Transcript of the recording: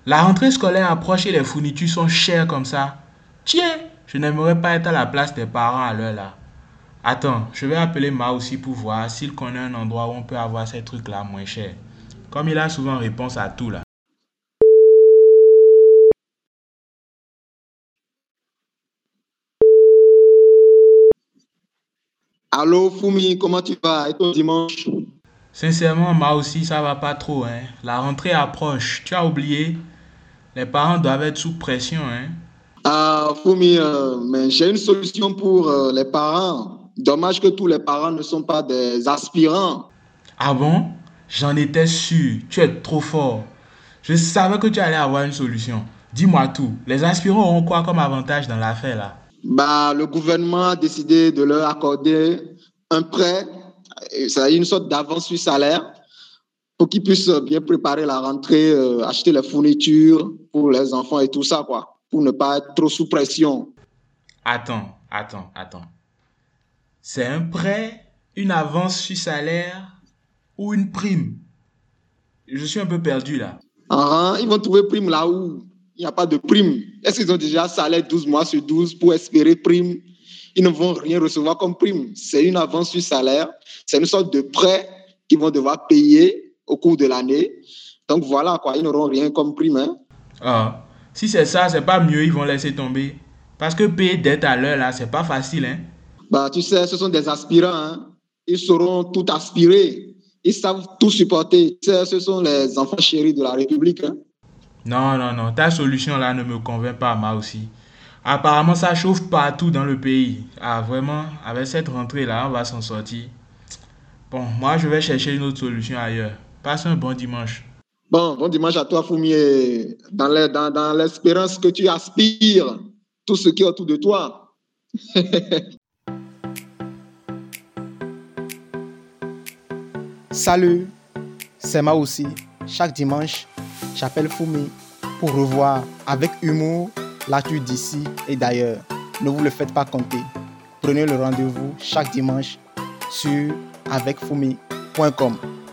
La rentrée scolaire approche et les fournitures sont chères comme ça. Tiens, je n'aimerais pas être à la place des parents à l'heure là. Attends, je vais appeler Ma aussi pour voir s'il connaît un endroit où on peut avoir ces trucs là moins chers. Comme il a souvent réponse à tout là. Allô, Fumi, comment tu vas? Et ton dimanche? Sincèrement, Ma aussi, ça va pas trop, hein. La rentrée approche. Tu as oublié? Les parents doivent être sous pression, hein. Ah, Fumi, mais j'ai une solution pour les parents. Dommage que tous les parents ne sont pas des aspirants. Ah bon? J'en étais sûr. Tu es trop fort. Je savais que tu allais avoir une solution. Dis-moi tout. Les aspirants auront quoi comme avantage dans l'affaire là? Bah, le gouvernement a décidé de leur accorder un prêt, c'est une sorte d'avance sur salaire, pour qu'ils puissent bien préparer la rentrée, acheter les fournitures pour les enfants et tout ça, quoi, pour ne pas être trop sous pression. Attends. C'est un prêt, une avance sur salaire ou une prime? Je suis un peu perdu là. Ils vont trouver prime là où il n'y a pas de prime. Est-ce qu'ils ont déjà salaire 12 mois sur 12 pour espérer prime? Ils ne vont rien recevoir comme prime. C'est une avance sur salaire. C'est une sorte de prêt qu'ils vont devoir payer au cours de l'année. Donc voilà, quoi, ils n'auront rien comme prime, hein. Ah, si c'est ça, c'est pas mieux, ils vont laisser tomber. Parce que payer dette à l'heure là, c'est pas facile, hein. Bah, tu sais, ce sont des aspirants, hein. Ils sauront tout aspirer. Ils savent tout supporter. Tu sais, ce sont les enfants chéris de la République, hein. Non, ta solution là ne me convainc pas, moi aussi. Apparemment, ça chauffe partout dans le pays. Ah, vraiment, avec cette rentrée là, on va s'en sortir. Bon, moi je vais chercher une autre solution ailleurs. Passe un bon dimanche. Bon dimanche à toi, Foumier. Dans l'espérance que tu aspires, tout ce qui est autour de toi. Salut, c'est moi aussi. Chaque dimanche, j'appelle Fumi pour revoir avec humour l'actu d'ici et d'ailleurs. Ne vous le faites pas compter. Prenez le rendez-vous chaque dimanche sur avecfumi.com.